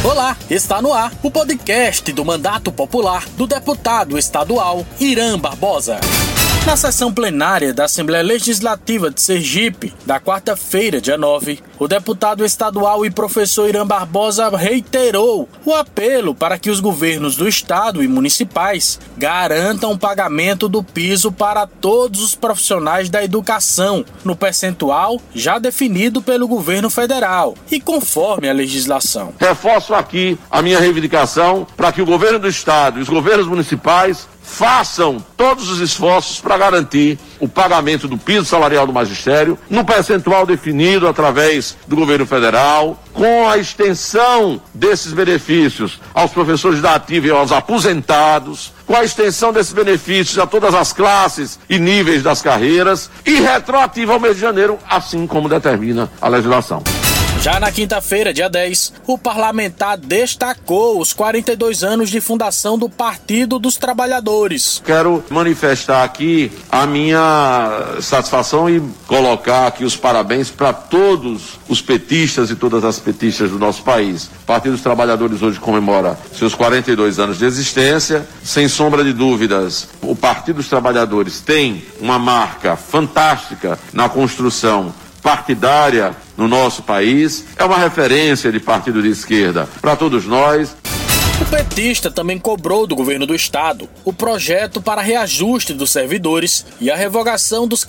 Olá, está no ar o podcast do Mandato Popular do deputado estadual Irã Barbosa. Na sessão plenária da Assembleia Legislativa de Sergipe, da quarta-feira, dia 9, o deputado estadual e professor Irã Barbosa reiterou o apelo para que os governos do estado e municipais garantam o pagamento do piso para todos os profissionais da educação, no percentual já definido pelo governo federal e conforme a legislação. Reforço aqui a minha reivindicação para que o governo do estado e os governos municipais façam todos os esforços para garantir o pagamento do piso salarial do magistério no percentual definido através do governo federal, com a extensão desses benefícios aos professores da ativa e aos aposentados, com a extensão desses benefícios a todas as classes e níveis das carreiras e retroativa ao mês de janeiro, assim como determina a legislação. Já na quinta-feira, dia 10, o parlamentar destacou os 42 anos de fundação do Partido dos Trabalhadores. Quero manifestar aqui a minha satisfação e colocar aqui os parabéns para todos os petistas e todas as petistas do nosso país. O Partido dos Trabalhadores hoje comemora seus 42 anos de existência. Sem sombra de dúvidas, o Partido dos Trabalhadores tem uma marca fantástica na construção partidária no nosso país, é uma referência de partido de esquerda para todos nós. O petista também cobrou do governo do estado o projeto para reajuste dos servidores e a revogação dos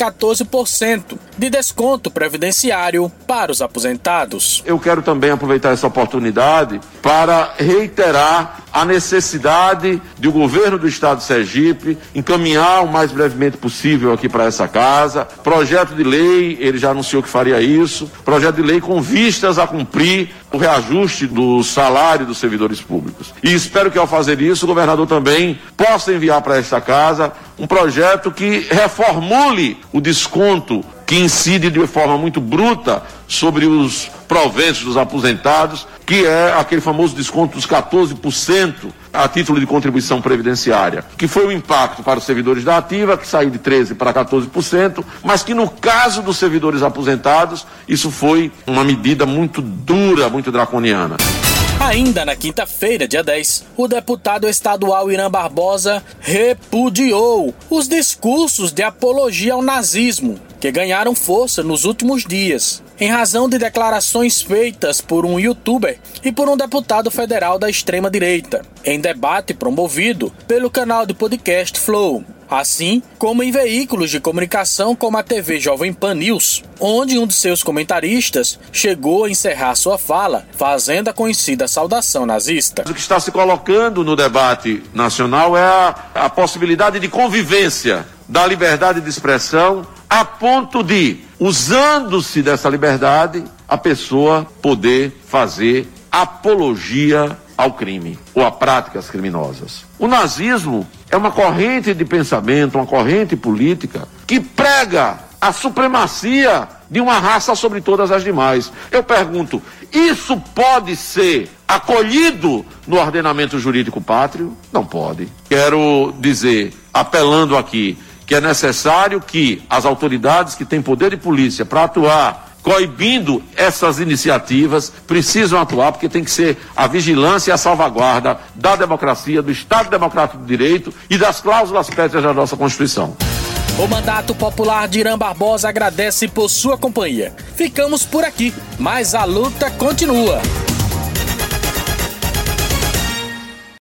14% de desconto previdenciário para os aposentados. Eu quero também aproveitar essa oportunidade para reiterar a necessidade de o governo do estado de Sergipe encaminhar o mais brevemente possível aqui para essa casa projeto de lei, ele já anunciou que faria isso, projeto de lei com vistas a cumprir o reajuste do salário dos servidores públicos. E espero que ao fazer isso o governador também possa enviar para esta casa um projeto que reformule o desconto que incide de forma muito bruta sobre os proventos dos aposentados, que é aquele famoso desconto dos 14% a título de contribuição previdenciária, que foi o impacto para os servidores da ativa, que saiu de 13% para 14%, mas que no caso dos servidores aposentados, isso foi uma medida muito dura, muito draconiana. Ainda na quinta-feira, dia 10, o deputado estadual Irã Barbosa repudiou os discursos de apologia ao nazismo, que ganharam força nos últimos dias, em razão de declarações feitas por um youtuber e por um deputado federal da extrema-direita, em debate promovido pelo canal de podcast Flow, assim como em veículos de comunicação como a TV Jovem Pan News, onde um de seus comentaristas chegou a encerrar sua fala, fazendo a conhecida saudação nazista. O que está se colocando no debate nacional é a possibilidade de convivência da liberdade de expressão, a ponto de, usando-se dessa liberdade, a pessoa poder fazer apologia ao crime ou a práticas criminosas. O nazismo é uma corrente de pensamento, uma corrente política que prega a supremacia de uma raça sobre todas as demais. Eu pergunto, isso pode ser acolhido no ordenamento jurídico pátrio? Não pode. Quero dizer, apelando aqui, que é necessário que as autoridades que têm poder de polícia para atuar, coibindo essas iniciativas, precisam atuar, porque tem que ser a vigilância e a salvaguarda da democracia, do Estado Democrático de Direito e das cláusulas pétreas da nossa Constituição. O Mandato Popular de Irã Barbosa agradece por sua companhia. Ficamos por aqui, mas a luta continua.